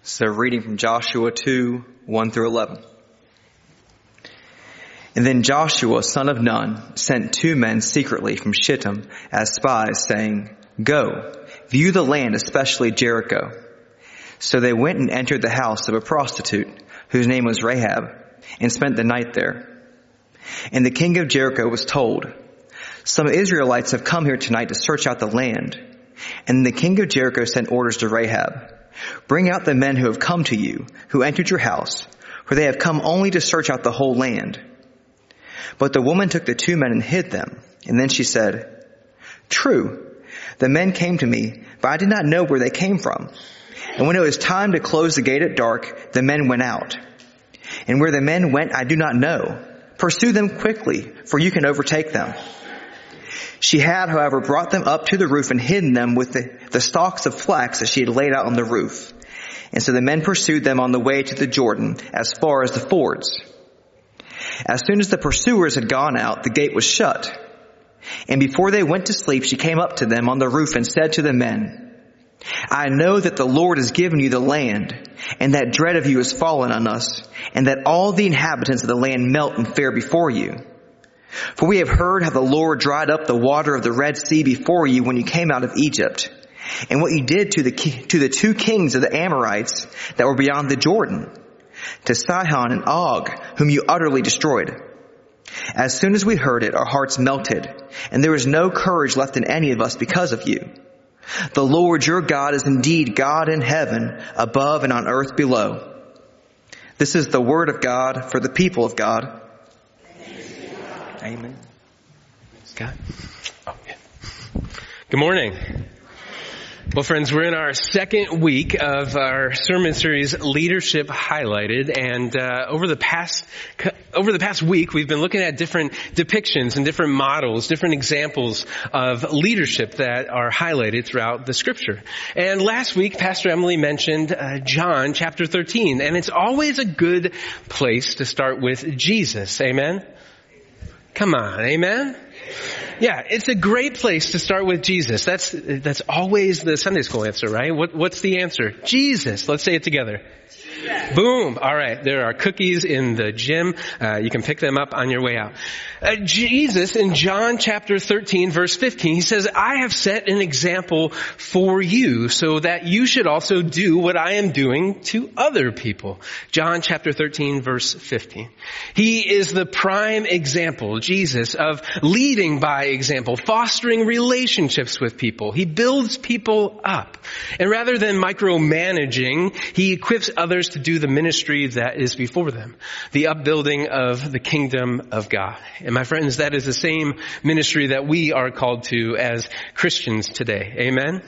So reading from Joshua 2, 1 through 11. And then Joshua, son of Nun, sent 2 men secretly from Shittim as spies, saying, "Go, view the land, especially Jericho." So they went and entered the house of a prostitute, whose name was Rahab, and spent the night there. And the king of Jericho was told, "Some Israelites have come here tonight to search out the land." And the king of Jericho sent orders to Rahab, "Bring out the men who have come to you, who entered your house, for they have come only to search out the whole land." But the woman took the 2 men and hid them. And then she said, "True, the men came to me, but I did not know where they came from. And when it was time to close the gate at dark, the men went out. And where the men went, I do not know. Pursue them quickly, for you can overtake them." She had, however, brought them up to the roof and hidden them with the stalks of flax that she had laid out on the roof. And so the men pursued them on the way to the Jordan, as far as the fords. As soon as the pursuers had gone out, the gate was shut. And before they went to sleep, she came up to them on the roof and said to the men, "I know that the Lord has given you the land, and that dread of you has fallen on us, and that all the inhabitants of the land melt and fear before you. For we have heard how the Lord dried up the water of the Red Sea before you when you came out of Egypt, and what you did to the 2 kings of the Amorites that were beyond the Jordan, to Sihon and Og, whom you utterly destroyed. As soon as we heard it, our hearts melted, and there was no courage left in any of us because of you. The Lord your God is indeed God in heaven, above and on earth below." This is the word of God for the people of God. Amen. Scott? Oh, yeah. Good morning. Well, friends, we're in our second week of our sermon series, Leadership Highlighted, and over the past week, we've been looking at different depictions and different models, different examples of leadership that are highlighted throughout the Scripture. And last week, Pastor Emily mentioned John chapter 13, and it's always a good place to start with Jesus. Amen? Come on, amen? Yeah, it's a great place to start with Jesus. That's always the Sunday school answer, right? What's the answer? Jesus. Let's say it together. Yeah. Boom. All right. There are cookies in the gym. You can pick them up on your way out. Jesus in John chapter 13 verse 15, he says, "I have set an example for you so that you should also do what I am doing to other people." John chapter 13 verse 15. He is the prime example, Jesus, of leading by example, fostering relationships with people. He builds people up. And rather than micromanaging, he equips others to do the ministry that is before them, the upbuilding of the kingdom of God. And my friends, that is the same ministry that we are called to as Christians today. Amen?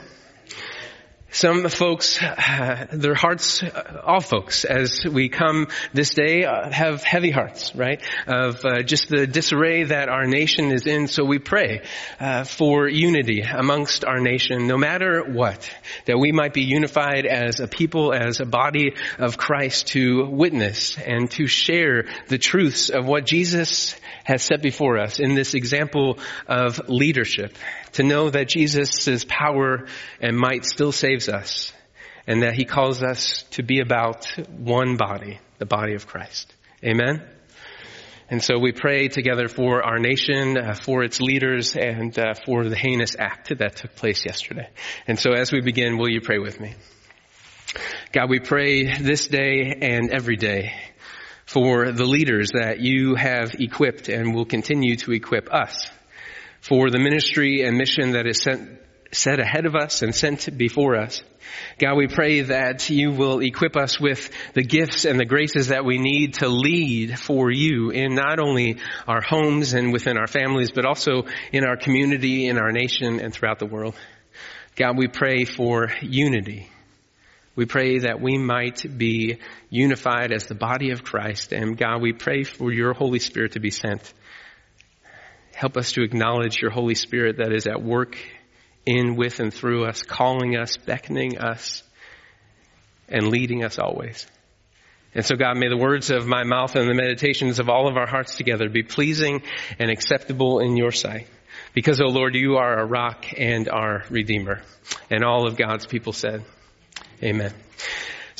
Some folks, their hearts, all folks, as we come this day, have heavy hearts, right? Of just the disarray that our nation is in. So we pray for unity amongst our nation, no matter what, that we might be unified as a people, as a body of Christ, to witness and to share the truths of what Jesus has set before us in this example of leadership. To know that Jesus' power and might still saves us, and that he calls us to be about one body, the body of Christ. Amen? And so we pray together for our nation, for its leaders, and for the heinous act that took place yesterday. And so as we begin, will you pray with me? God, we pray this day and every day for the leaders that you have equipped and will continue to equip us, for the ministry and mission that is set ahead of us and sent before us. God, we pray that you will equip us with the gifts and the graces that we need to lead for you in not only our homes and within our families, but also in our community, in our nation, and throughout the world. God, we pray for unity. We pray that we might be unified as the body of Christ. And God, we pray for your Holy Spirit to be sent. Help us to acknowledge your Holy Spirit that is at work in, with, and through us, calling us, beckoning us, and leading us always. And so, God, may the words of my mouth and the meditations of all of our hearts together be pleasing and acceptable in your sight. Because, O Lord, you are our rock and our Redeemer. And all of God's people said, amen.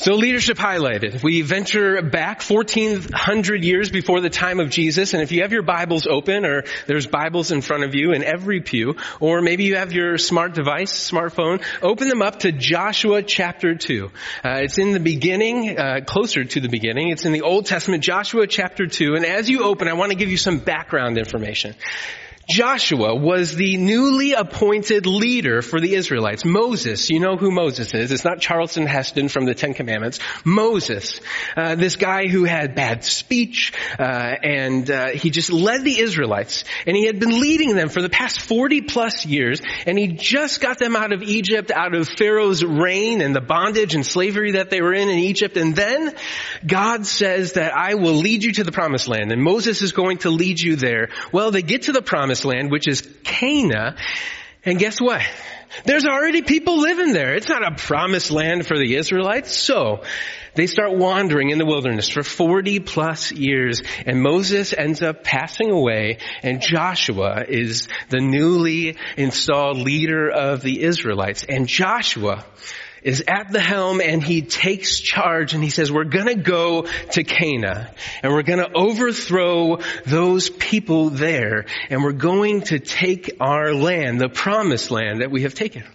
So Leadership Highlighted. We venture back 1,400 years before the time of Jesus. And if you have your Bibles open, or there's Bibles in front of you in every pew, or maybe you have your smart device, smartphone, open them up to Joshua chapter 2. It's in the beginning, closer to the beginning. It's in the Old Testament, Joshua chapter 2. And as you open, I want to give you some background information. Joshua was the newly appointed leader for the Israelites. Moses, you know who Moses is. It's not Charlton Heston from the Ten Commandments. Moses, this guy who had bad speech, and he just led the Israelites. And he had been leading them for the past 40 plus years, and he just got them out of Egypt, out of Pharaoh's reign and the bondage and slavery that they were in Egypt. And then God says that I will lead you to the promised land, and Moses is going to lead you there. Well, they get to the promised land, which is Canaan, and guess what? There's already people living there. It's not a promised land for the Israelites. So they start wandering in the wilderness for 40 plus years, and Moses ends up passing away, and Joshua is the newly installed leader of the Israelites. And Joshua is at the helm, and he takes charge, and he says, we're gonna go to Canaan, and we're gonna overthrow those people there, and we're going to take our land, the promised land that we have taken.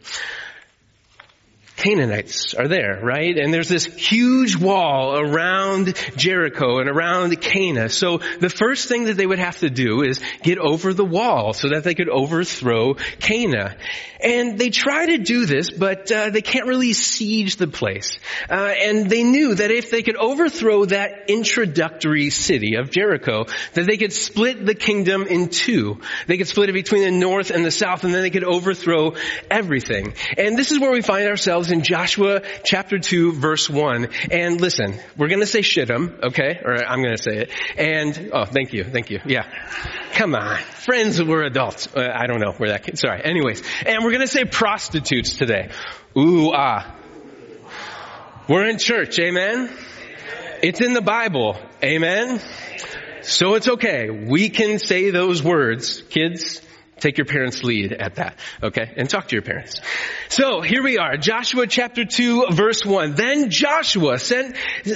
Canaanites are there, right? And there's this huge wall around Jericho and around Canaan. So the first thing that they would have to do is get over the wall so that they could overthrow Canaan. And they try to do this, but they can't really siege the place. And they knew that if they could overthrow that introductory city of Jericho, that they could split the kingdom in two. They could split it between the north and the south, and then they could overthrow everything. And this is where we find ourselves in Joshua chapter 2 verse 1. And listen, we're going to say Shittim, okay? Or I'm going to say it. And, oh, thank you. Yeah. Come on. Friends, we're adults. I don't know where that came. Sorry. Anyways. And we're going to say prostitutes today. Ooh, ah. We're in church. Amen? It's in the Bible. Amen? So it's okay. We can say those words. Kids, take your parents' lead at that, okay? And talk to your parents. So here we are, Joshua chapter 2, verse 1. Then Joshua sent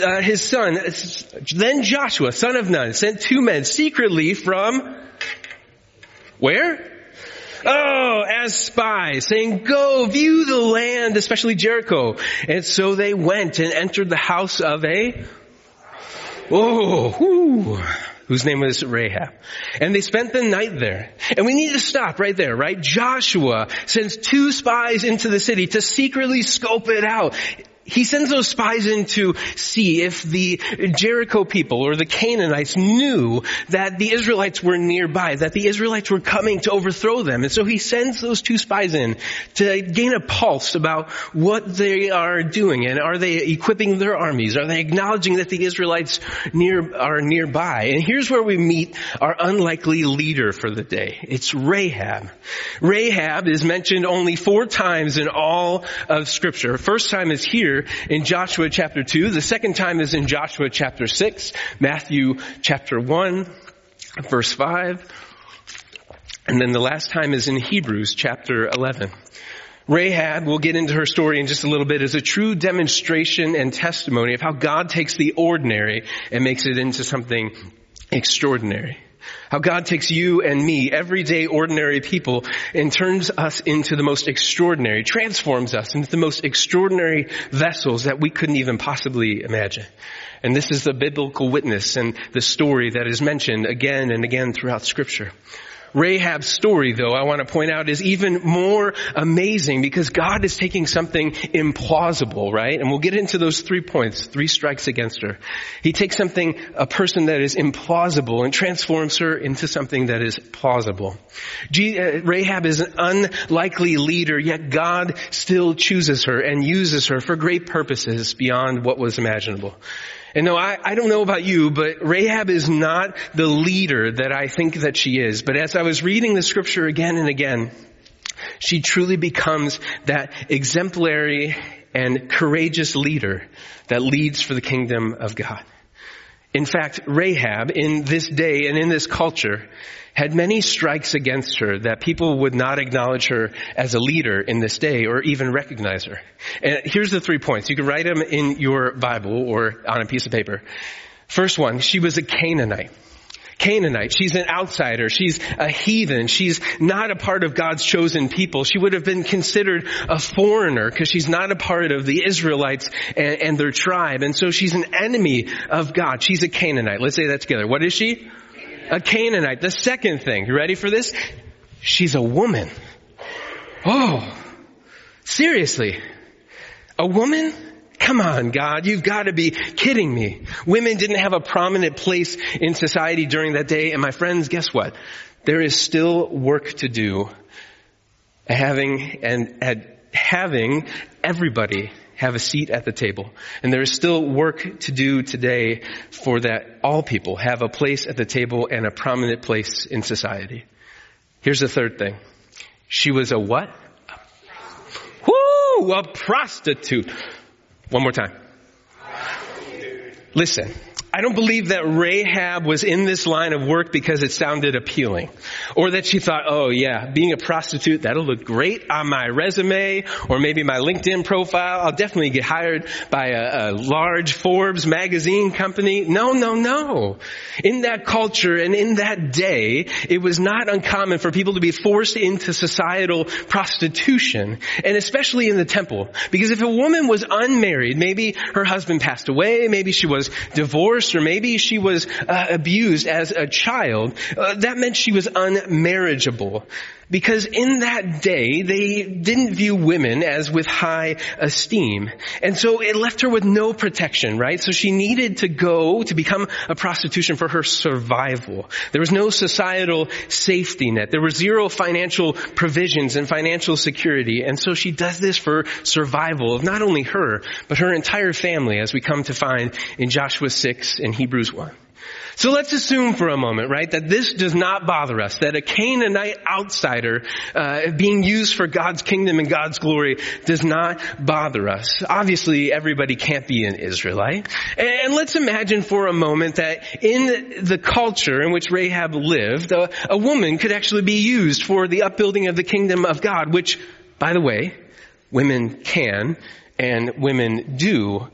then Joshua, son of Nun, sent 2 men secretly from where? Oh, as spies, saying, go view the land, especially Jericho. And so they went and entered the house of whose name was Rahab. And they spent the night there. And we need to stop right there, right? Joshua sends 2 spies into the city to secretly scope it out. He sends those spies in to see if the Jericho people or the Canaanites knew that the Israelites were nearby, that the Israelites were coming to overthrow them. And so he sends those 2 spies in to gain a pulse about what they are doing. And are they equipping their armies? Are they acknowledging that the Israelites are nearby? And here's where we meet our unlikely leader for the day. It's Rahab. Rahab is mentioned only 4 times in all of Scripture. First time is here in Joshua chapter 2. The second time is in Joshua chapter 6, Matthew chapter 1, verse 5. And then the last time is in Hebrews chapter 11. Rahab, we'll get into her story in just a little bit, is a true demonstration and testimony of how God takes the ordinary and makes it into something extraordinary. How God takes you and me, everyday ordinary people, and turns us into the most extraordinary, transforms us into the most extraordinary vessels that we couldn't even possibly imagine. And this is the biblical witness and the story that is mentioned again and again throughout Scripture. Rahab's story, though, I want to point out, is even more amazing because God is taking something implausible, right? And we'll get into those 3 points, 3 strikes against her. He takes a person that is implausible and transforms her into something that is plausible. Rahab is an unlikely leader, yet God still chooses her and uses her for great purposes beyond what was imaginable. And no, I don't know about you, but Rahab is not the leader that I think that she is. But as I was reading the Scripture again and again, she truly becomes that exemplary and courageous leader that leads for the kingdom of God. In fact, Rahab, in this day and in this culture, had many strikes against her that people would not acknowledge her as a leader in this day or even recognize her. And here's the 3 points. You can write them in your Bible or on a piece of paper. First one, she was a Canaanite. Canaanite. She's an outsider. She's a heathen. She's not a part of God's chosen people. She would have been considered a foreigner because she's not a part of the Israelites and their tribe. And so she's an enemy of God. She's a Canaanite. Let's say that together. What is she? A Canaanite. The second thing, you ready for this? She's a woman. Oh, seriously? A woman? Come on, God, you've got to be kidding me. Women didn't have a prominent place in society during that day. And my friends, guess what? There is still work to do having everybody have a seat at the table. And there is still work to do today for that all people have a place at the table and a prominent place in society. Here's the third thing. She was a what? Woo! A prostitute. One more time. Listen, I don't believe that Rahab was in this line of work because it sounded appealing. Or that she thought, oh yeah, being a prostitute, that'll look great on my resume or maybe my LinkedIn profile. I'll definitely get hired by a large Forbes magazine company. No. In that culture and in that day, it was not uncommon for people to be forced into societal prostitution, and especially in the temple. Because if a woman was unmarried, maybe her husband passed away, maybe she was divorced, or maybe she was abused as a child, that meant she was unmarriageable. Because in that day, they didn't view women as with high esteem. And so it left her with no protection, right? So she needed to go to become a prostitution for her survival. There was no societal safety net. There were zero financial provisions and financial security. And so she does this for survival of not only her, but her entire family, as we come to find in Joshua 6 and Hebrews 1. So let's assume for a moment, right, that this does not bother us, that a Canaanite outsider being used for God's kingdom and God's glory does not bother us. Obviously, everybody can't be an Israelite. And let's imagine for a moment that in the culture in which Rahab lived, a woman could actually be used for the upbuilding of the kingdom of God, which, by the way, women can and women do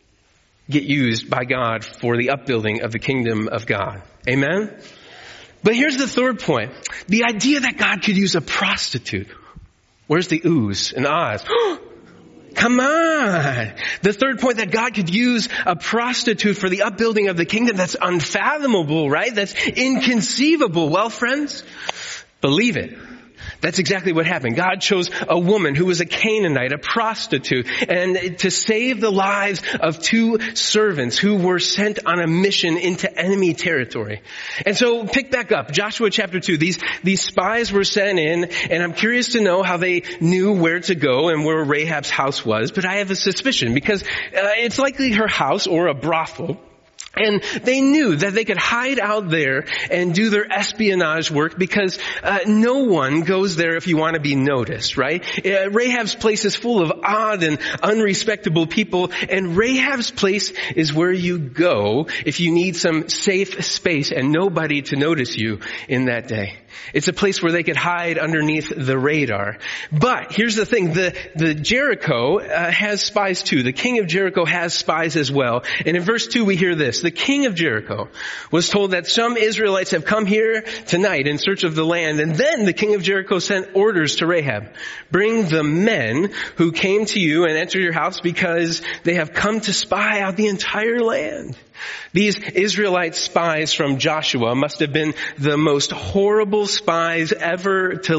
get used by God for the upbuilding of the kingdom of God. Amen? But here's the third point. The idea that God could use a prostitute. Where's the oohs and ahs? Come on. The third point, that God could use a prostitute for the upbuilding of the kingdom. That's unfathomable, right? That's inconceivable. Well, friends, believe it. That's exactly what happened. God chose a woman who was a Canaanite, a prostitute, and to save the lives of two servants who were sent on a mission into enemy territory. And so pick back up, Joshua chapter 2. These spies were sent in, and I'm curious to know how they knew where to go and where Rahab's house was, but I have a suspicion because it's likely her house or a brothel. And they knew that they could hide out there and do their espionage work because no one goes there if you want to be noticed, right? Rahab's place is full of odd and unrespectable people, and Rahab's place is where you go if you need some safe space and nobody to notice you in that day. It's a place where they could hide underneath the radar. But here's the thing, the Jericho has spies too. The king of Jericho has spies as well. And in verse 2 we hear this. The king of Jericho was told that some Israelites have come here tonight in search of the land. And then the king of Jericho sent orders to Rahab. Bring the men who came to you and entered your house because they have come to spy out the entire land. These Israelite spies from Joshua must have been the most horrible spies ever to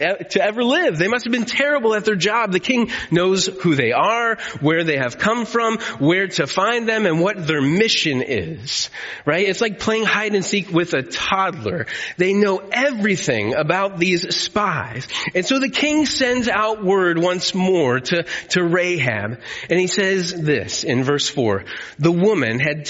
live. They must have been terrible at their job. The king knows who they are, where they have come from, where to find them, and what their mission is. Right? It's like playing hide and seek with a toddler. They know everything about these spies. And so the king sends out word once more to Rahab. And he says this in verse 4. The woman had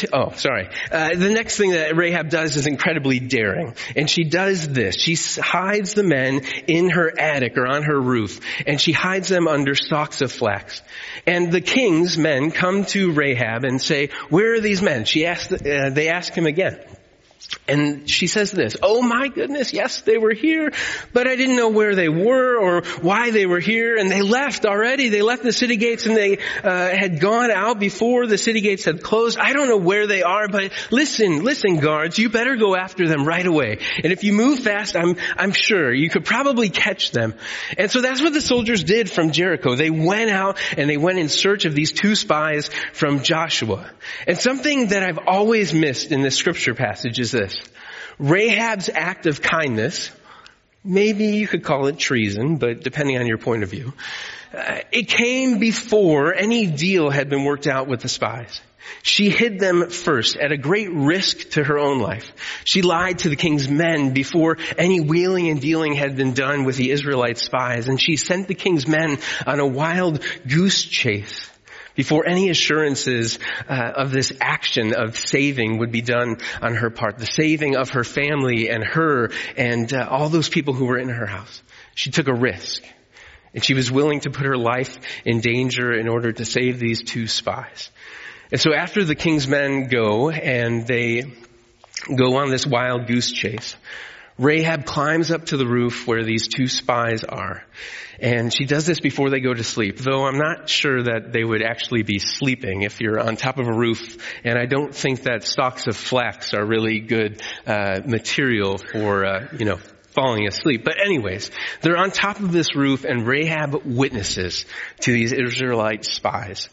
the next thing that Rahab does is incredibly daring. And she does this. She hides the men in her attic or on her roof. And she hides them under stalks of flax. And the king's men come to Rahab and say, where are these men? They ask him again. And she says this, "Oh my goodness, yes, they were here, but I didn't know where they were or why they were here. And they left already. They left the city gates and they had gone out before the city gates had closed. I don't know where they are, but listen, guards, you better go after them right away. And if you move fast, I'm sure you could probably catch them." And so that's what the soldiers did from Jericho. They went out and they went in search of these two spies from Joshua. And something that I've always missed in this scripture passage is this. Rahab's act of kindness, maybe you could call it treason, but depending on your point of view, it came before any deal had been worked out with the spies. She hid them first at a great risk to her own life. She lied to the king's men before any wheeling and dealing had been done with the Israelite spies, and she sent the king's men on a wild goose chase before any assurances of this action of saving would be done on her part, the saving of her family and her and all those people who were in her house. She took a risk, and she was willing to put her life in danger in order to save these two spies. And so after the king's men go and they go on this wild goose chase, Rahab climbs up to the roof where these two spies are. And she does this before they go to sleep, though I'm not sure that they would actually be sleeping if you're on top of a roof. And I don't think that stalks of flax are really good material for, falling asleep. But anyways, they're on top of this roof and Rahab witnesses to these Israelite spies.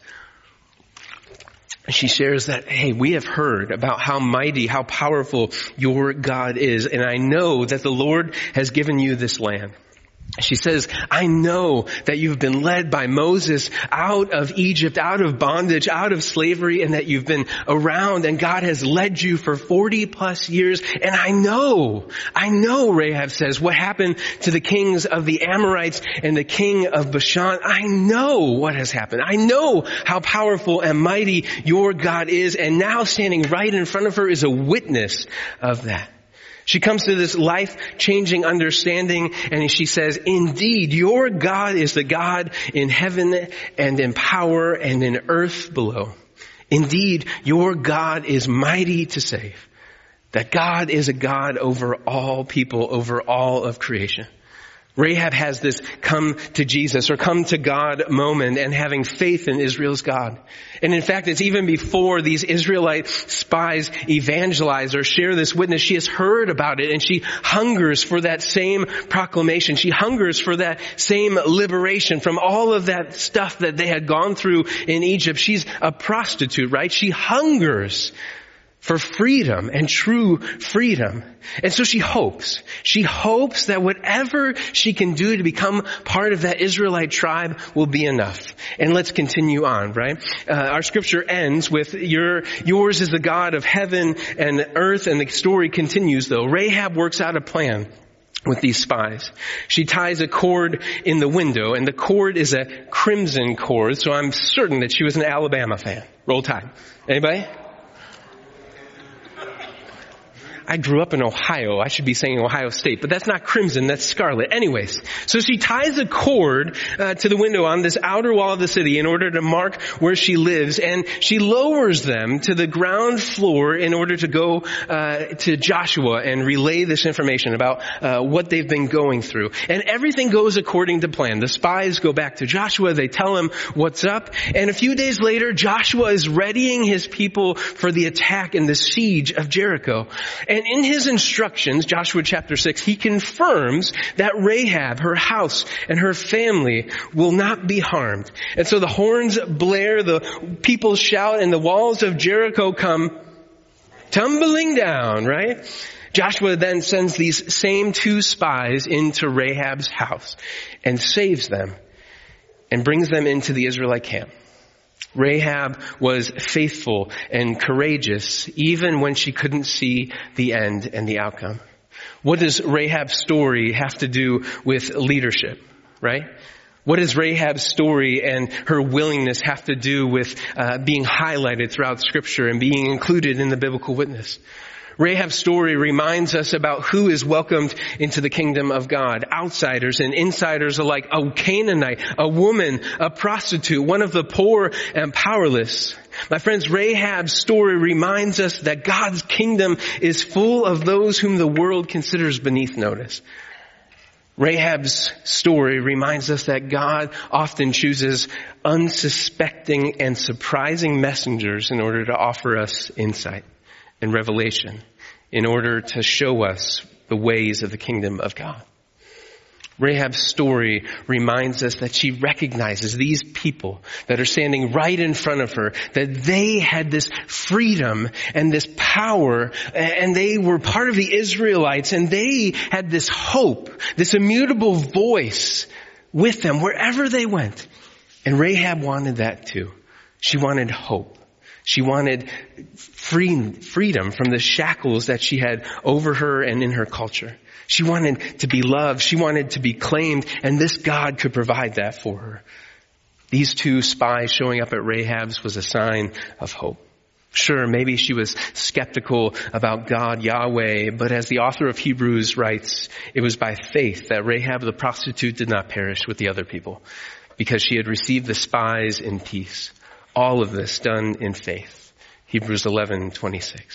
She shares that, "Hey, we have heard about how mighty, how powerful your God is, and I know that the Lord has given you this land." She says, "I know that you've been led by Moses out of Egypt, out of bondage, out of slavery, and that you've been around and God has led you for 40 plus years. And I know, Rahab says, what happened to the kings of the Amorites and the king of Bashan. I know what has happened. I know how powerful and mighty your God is." And now standing right in front of her is a witness of that. She comes to this life-changing understanding and she says, "Indeed, your God is the God in heaven and in power and in earth below. Indeed, your God is mighty to save." That God is a God over all people, over all of creation. Rahab has this come to Jesus or come to God moment and having faith in Israel's God. And in fact, it's even before these Israelite spies evangelize or share this witness. She has heard about it and she hungers for that same proclamation. She hungers for that same liberation from all of that stuff that they had gone through in Egypt. She's a prostitute, right? She hungers for freedom and true freedom. And so she hopes that whatever she can do to become part of that Israelite tribe will be enough. And let's continue on, right? Our scripture ends with yours is the God of heaven and earth, and the story continues though. Rahab works out a plan with these spies. She ties a cord in the window, and the cord is a crimson cord, so I'm certain that she was an Alabama fan. Roll Tide. Anybody? I grew up in Ohio. I should be saying Ohio State, but that's not crimson, that's scarlet. Anyways, so she ties a cord to the window on this outer wall of the city in order to mark where she lives, and she lowers them to the ground floor in order to go to Joshua and relay this information about what they've been going through. And everything goes according to plan. The spies go back to Joshua, they tell him what's up, and a few days later, Joshua is readying his people for the attack and the siege of Jericho. And in his instructions, Joshua chapter 6, he confirms that Rahab, her house, and her family will not be harmed. And so the horns blare, the people shout, and the walls of Jericho come tumbling down, right? Joshua then sends these same two spies into Rahab's house and saves them and brings them into the Israelite camp. Rahab was faithful and courageous even when she couldn't see the end and the outcome. What does Rahab's story have to do with leadership, right? What does Rahab's story and her willingness have to do with being highlighted throughout Scripture and being included in the biblical witness? Rahab's story reminds us about who is welcomed into the kingdom of God. Outsiders and insiders alike. A Canaanite, a woman, a prostitute, one of the poor and powerless. My friends, Rahab's story reminds us that God's kingdom is full of those whom the world considers beneath notice. Rahab's story reminds us that God often chooses unsuspecting and surprising messengers in order to offer us insight and revelation, in order to show us the ways of the kingdom of God. Rahab's story reminds us that she recognizes these people that are standing right in front of her, that they had this freedom and this power, and they were part of the Israelites, and they had this hope, this immutable voice with them wherever they went. And Rahab wanted that too. She wanted hope. She wanted freedom from the shackles that she had over her and in her culture. She wanted to be loved. She wanted to be claimed. And this God could provide that for her. These two spies showing up at Rahab's was a sign of hope. Sure, maybe she was skeptical about God, Yahweh, but as the author of Hebrews writes, it was by faith that Rahab the prostitute did not perish with the other people, because she had received the spies in peace. All of this done in faith. Hebrews 11:26.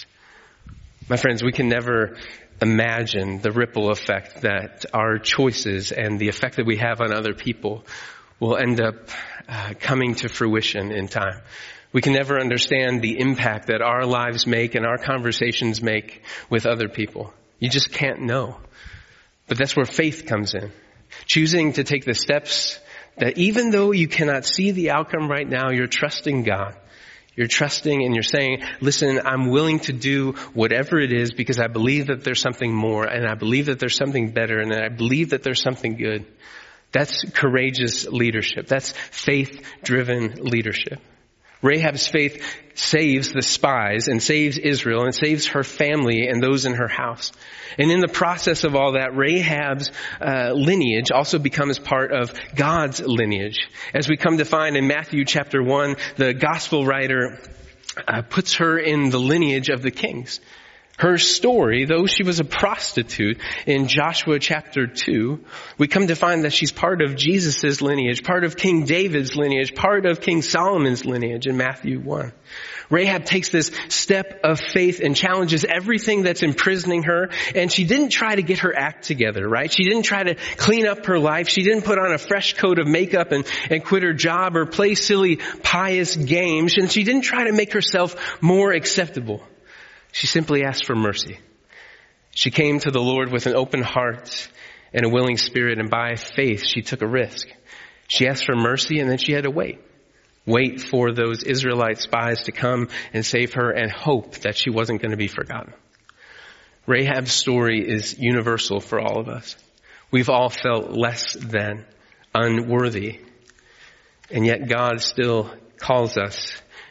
My friends, we can never imagine the ripple effect that our choices and the effect that we have on other people will end up coming to fruition in time. We can never understand the impact that our lives make and our conversations make with other people. You just can't know. But that's where faith comes in. Choosing to take the steps that even though you cannot see the outcome right now, you're trusting God. You're trusting and you're saying, listen, I'm willing to do whatever it is because I believe that there's something more, and I believe that there's something better, and I believe that there's something good. That's courageous leadership. That's faith-driven leadership. Rahab's faith saves the spies and saves Israel and saves her family and those in her house. And in the process of all that, Rahab's lineage also becomes part of God's lineage. As we come to find in Matthew chapter 1, the gospel writer puts her in the lineage of the kings. Her story, though she was a prostitute in Joshua chapter 2, we come to find that she's part of Jesus' lineage, part of King David's lineage, part of King Solomon's lineage in Matthew 1. Rahab takes this step of faith and challenges everything that's imprisoning her, and she didn't try to get her act together, right? She didn't try to clean up her life. She didn't put on a fresh coat of makeup and quit her job or play silly pious games, and she didn't try to make herself more acceptable. She simply asked for mercy. She came to the Lord with an open heart and a willing spirit, and by faith she took a risk. She asked for mercy, and then she had to wait. Wait for those Israelite spies to come and save her, and hope that she wasn't going to be forgotten. Rahab's story is universal for all of us. We've all felt less than, unworthy, and yet God still calls us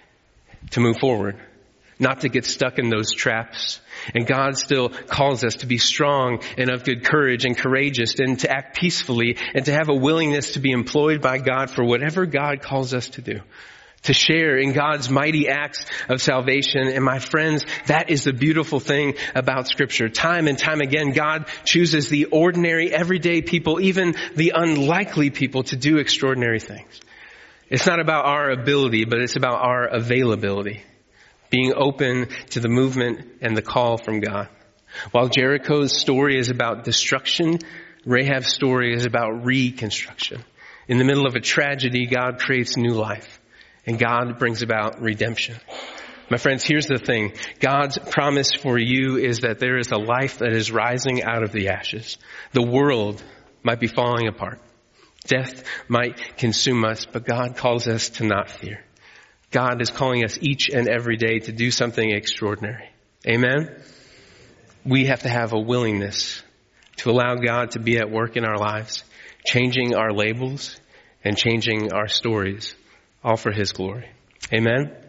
to move forward, not to get stuck in those traps. And God still calls us to be strong and of good courage and courageous, and to act peacefully, and to have a willingness to be employed by God for whatever God calls us to do, to share in God's mighty acts of salvation. And my friends, that is the beautiful thing about Scripture. Time and time again, God chooses the ordinary, everyday people, even the unlikely people, to do extraordinary things. It's not about our ability, but it's about our availability. Being open to the movement and the call from God. While Jericho's story is about destruction, Rahab's story is about reconstruction. In the middle of a tragedy, God creates new life, and God brings about redemption. My friends, here's the thing. God's promise for you is that there is a life that is rising out of the ashes. The world might be falling apart. Death might consume us, but God calls us to not fear. God is calling us each and every day to do something extraordinary. Amen? We have to have a willingness to allow God to be at work in our lives, changing our labels and changing our stories, all for His glory. Amen?